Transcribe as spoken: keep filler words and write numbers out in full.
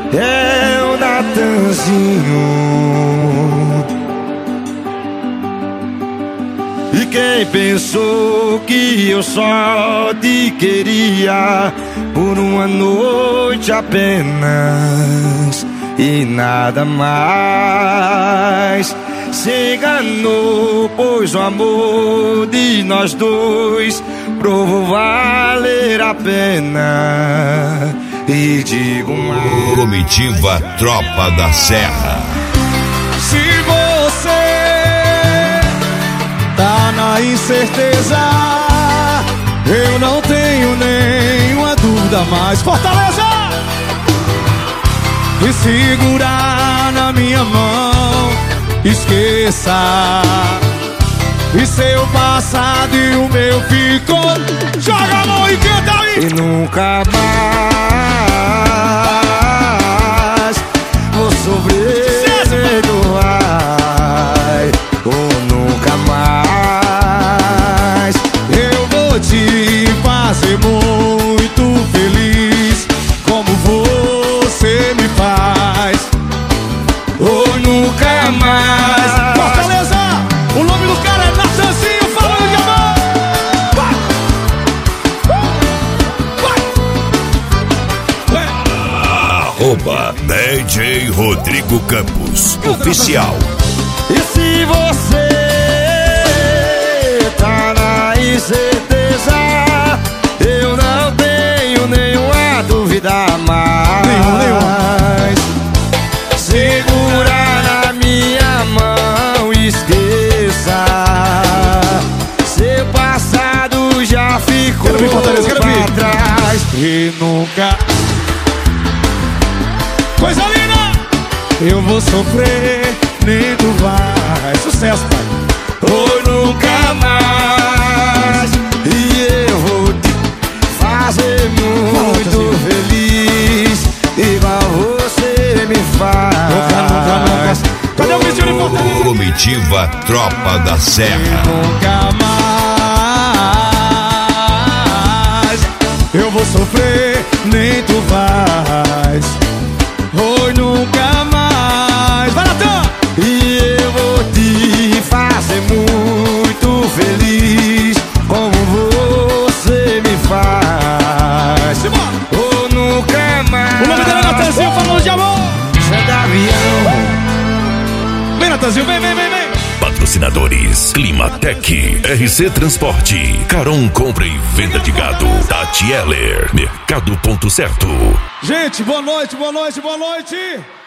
é o Natanzinho. E quem pensou que eu só te queria por uma noite apenas e nada mais, se enganou, pois o amor de nós dois provou valer a pena. E digo mais: Comitiva Tropa da Serra. Se você tá na incerteza, eu não tenho nenhuma dúvida mais. Fortaleza! E segurar na minha mão, esqueça. E seu passado e o meu ficou. Joga a mão e canta aí! E nunca mais vou sofrer, perdoar, ou nunca mais eu vou te fazer muito feliz, como você me faz. ou nunca mais. Fortaleza! O nome do cara é Natanzinho, falando de amor! Vai! Arroba D J Rodrigo Campos Oficial. E se você tá na incerteza, eu não tenho nenhuma dúvida mais. Nenhum, nenhum. Segura na minha mão, esqueça. Seu passado já ficou Quero vir, Fortaleza, quero pra vir. trás. E nunca. Coisa linda! Eu vou sofrer, nem tu vai. Sucesso, pai. Ou nunca mais. E eu vou te fazer muito feliz, igual você me faz. Nunca, nunca, nunca. Cadê o vestido de Fortaleza? Comitiva Tropa da Serra. Nunca mais eu vou sofrer, nem tu vais. Oi, nunca mais. Vai, Natan! E eu vou te fazer muito feliz, como você me faz. Simbora! Ou nunca mais. O nome dele é Natanzinho, falando de amor. Santa Avião. Vem, Natanzinho, vem, vem, vem, vem. Patrocinadores: Climatec, R C Transporte, Caron Compra e Venda de Gado, Tati Heller, Mercado Ponto Certo. Gente, boa noite, boa noite, boa noite.